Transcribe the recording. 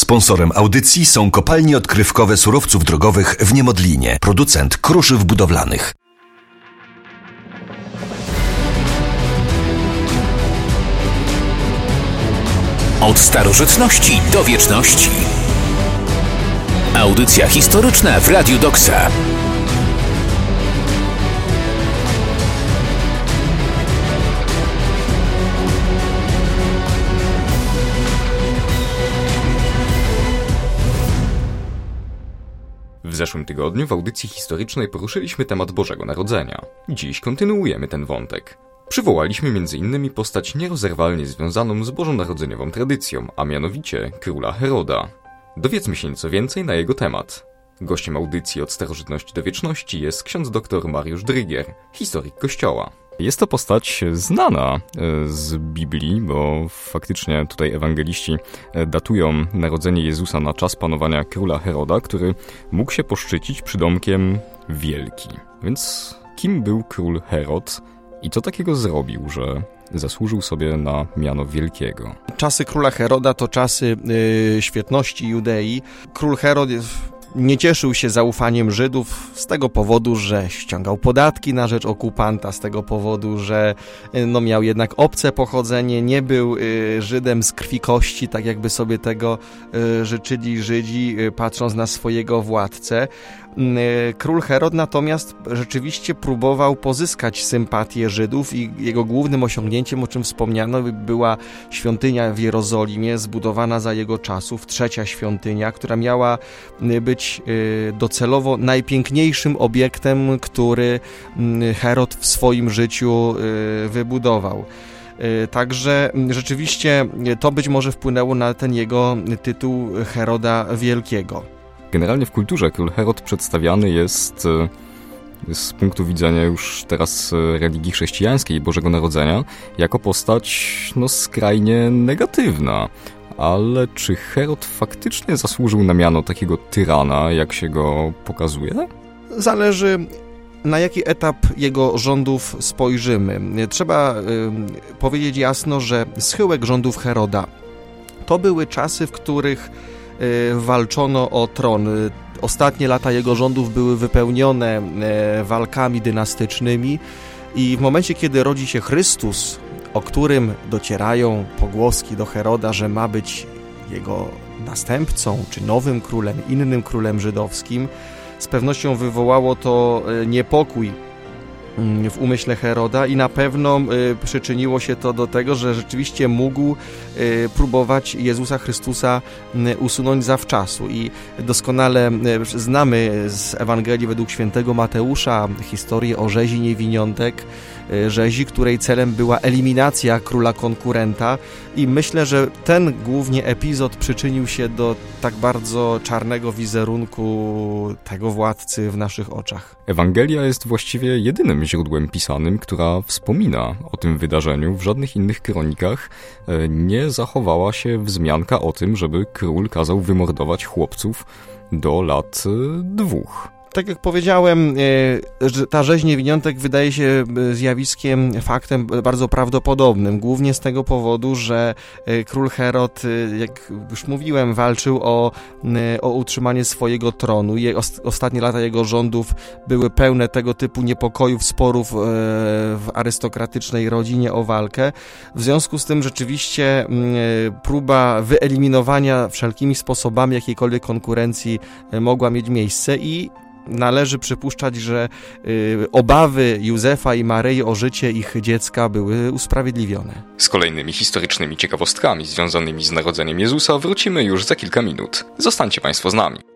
Sponsorem audycji są kopalnie odkrywkowe surowców drogowych w Niemodlinie, producent kruszyw budowlanych. Od starożytności do wieczności. Audycja historyczna w Radiu Doksa. W zeszłym tygodniu w audycji historycznej poruszyliśmy temat Bożego Narodzenia. Dziś kontynuujemy ten wątek. Przywołaliśmy m.in. postać nierozerwalnie związaną z bożonarodzeniową tradycją, a mianowicie króla Heroda. Dowiedzmy się nieco więcej na jego temat. Gościem audycji Od starożytności do wieczności jest ksiądz dr Mariusz Drygier, historyk Kościoła. Jest to postać znana z Biblii, bo faktycznie tutaj ewangeliści datują narodzenie Jezusa na czas panowania króla Heroda, który mógł się poszczycić przydomkiem Wielki. Więc kim był król Herod i co takiego zrobił, że zasłużył sobie na miano Wielkiego? Czasy króla Heroda to czasy świetności Judei. Król Herod nie cieszył się zaufaniem Żydów z tego powodu, że ściągał podatki na rzecz okupanta, z tego powodu, że miał jednak obce pochodzenie, nie był Żydem z krwi kości, tak jakby sobie tego życzyli Żydzi, patrząc na swojego władcę. Król Herod natomiast rzeczywiście próbował pozyskać sympatię Żydów i jego głównym osiągnięciem, o czym wspomniano, była świątynia w Jerozolimie, zbudowana za jego czasów, trzecia świątynia, która miała być docelowo najpiękniejszym obiektem, który Herod w swoim życiu wybudował. Także rzeczywiście to być może wpłynęło na ten jego tytuł Heroda Wielkiego. Generalnie w kulturze król Herod przedstawiany jest z punktu widzenia już teraz religii chrześcijańskiej i Bożego Narodzenia jako postać skrajnie negatywna. Ale czy Herod faktycznie zasłużył na miano takiego tyrana, jak się go pokazuje? Zależy, na jaki etap jego rządów spojrzymy. Trzeba powiedzieć jasno, że schyłek rządów Heroda to były czasy, w których walczono o tron. Ostatnie lata jego rządów były wypełnione walkami dynastycznymi i w momencie, kiedy rodzi się Chrystus, o którym docierają pogłoski do Heroda, że ma być jego następcą, czy nowym królem, innym królem żydowskim, z pewnością wywołało to niepokój w umyśle Heroda i na pewno przyczyniło się to do tego, że rzeczywiście mógł próbować Jezusa Chrystusa usunąć zawczasu. I doskonale znamy z Ewangelii według świętego Mateusza historię o rzezi niewiniątek, rzezi, której celem była eliminacja króla konkurenta i myślę, że ten głównie epizod przyczynił się do tak bardzo czarnego wizerunku tego władcy w naszych oczach. Ewangelia jest właściwie jedynym źródłem pisanym, która wspomina o tym wydarzeniu. W żadnych innych kronikach nie zachowała się wzmianka o tym, żeby król kazał wymordować chłopców do lat 2. Tak jak powiedziałem, że ta rzeź niewiniątek wydaje się zjawiskiem, faktem bardzo prawdopodobnym. Głównie z tego powodu, że król Herod, jak już mówiłem, walczył o utrzymanie swojego tronu. Ostatnie lata jego rządów były pełne tego typu niepokojów, sporów w arystokratycznej rodzinie o walkę. W związku z tym rzeczywiście próba wyeliminowania wszelkimi sposobami jakiejkolwiek konkurencji mogła mieć miejsce i należy przypuszczać, że obawy Józefa i Maryi o życie ich dziecka były usprawiedliwione. Z kolejnymi historycznymi ciekawostkami związanymi z narodzeniem Jezusa wrócimy już za kilka minut. Zostańcie Państwo z nami.